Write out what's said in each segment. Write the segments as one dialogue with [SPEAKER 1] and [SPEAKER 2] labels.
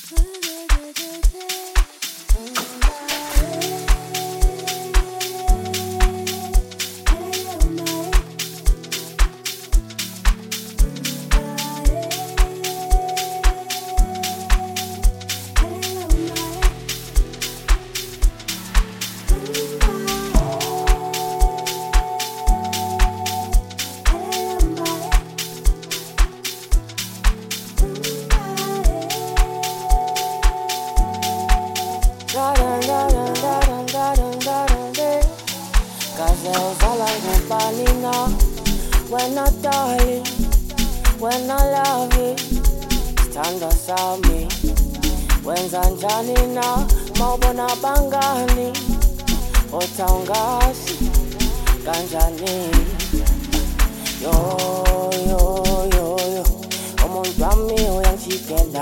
[SPEAKER 1] When I darling, when I love it, stand beside me. When zanjani na maubona bangani, otangasi kanjani. Yo yo yo yo, omuntu wami uyangichitela.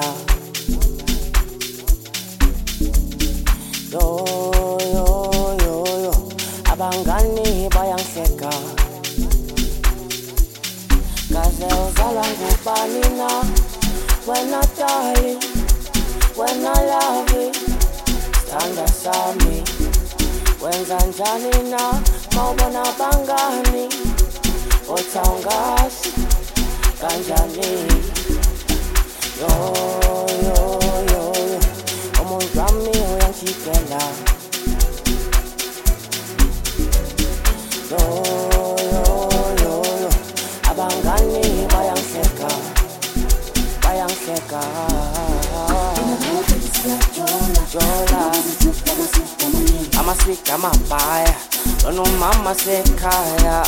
[SPEAKER 1] Yo yo yo yo, abangani bayangihleka. Kaze uzala ngubani na, when I darling, when I love it, stand beside me. When zanjani na maubona bangani, otangasi kanjani. Yo yo yo yo, omuntu wami uyangichitela. Yo yo yo yo, abangani bayangihleka, bayangihleka. Jola, I'm a sweet, I'm a fire. Don't know mama say kaya.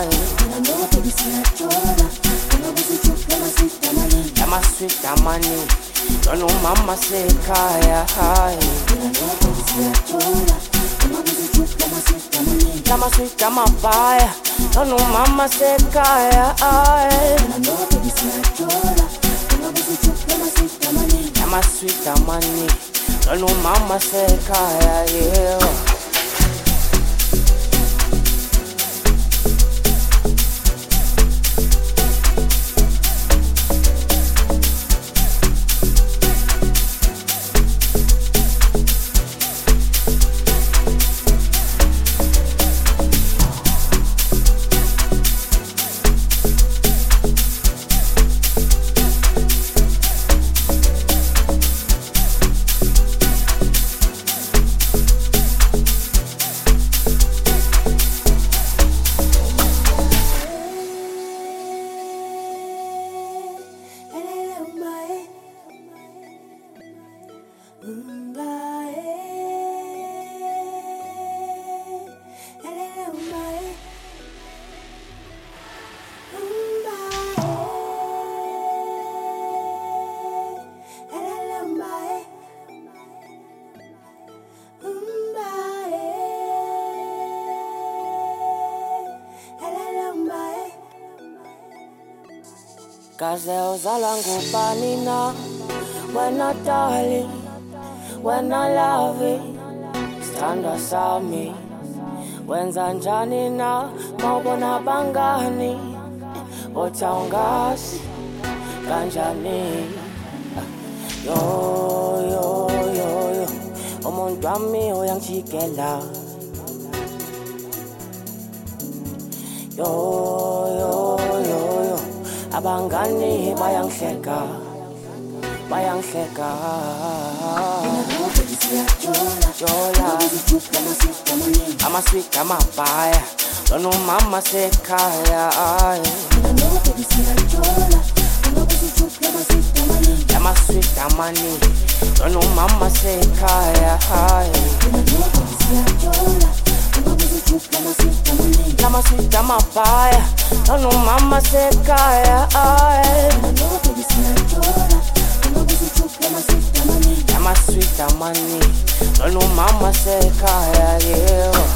[SPEAKER 1] I'm a sweet, I'm a new. Don't know mama say kaya. I'm a sweet, I'm a fire. Don't know mama say kaya. I'm a sweet, I'm a new. Don't know mama say kaya, yeah. Kaze uzala ngubani na, when I darling, when I love it, stand beside me. When zanjani na maubona bangani, otangasi kanjani. Yo yo yo yo, omuntu wami uyangichitela. Yo yo yo yo, abangani bayangihleka, bayangihleka. Jola, I'm a sweet, I'm a fire. Don't know mama say kaya. I'm a sweet, I'm a new. Don't know mama say kaya. I'm a sweet, I'm a fire. Don't know mama say kaya. I'm a sweet, I'm a new. Don't know mama say kaya, yeah.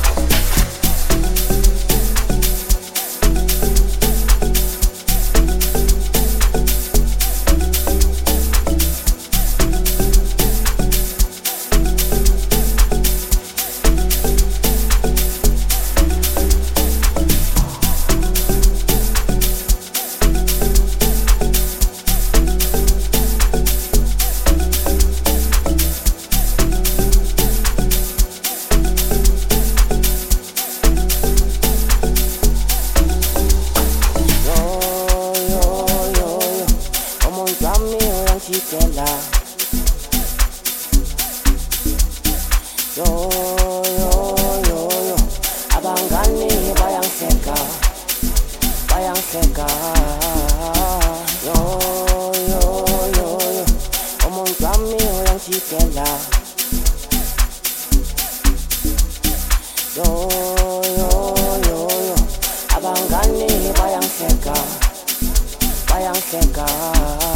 [SPEAKER 1] Yo, yo, yo, yo. Abangani bayangihleka, bayangihleka. Yo, yo, yo, yo. Umuntu wami uyangijikela. Yo, yo, yo, yo. Abangani bayangihleka, bayangihleka.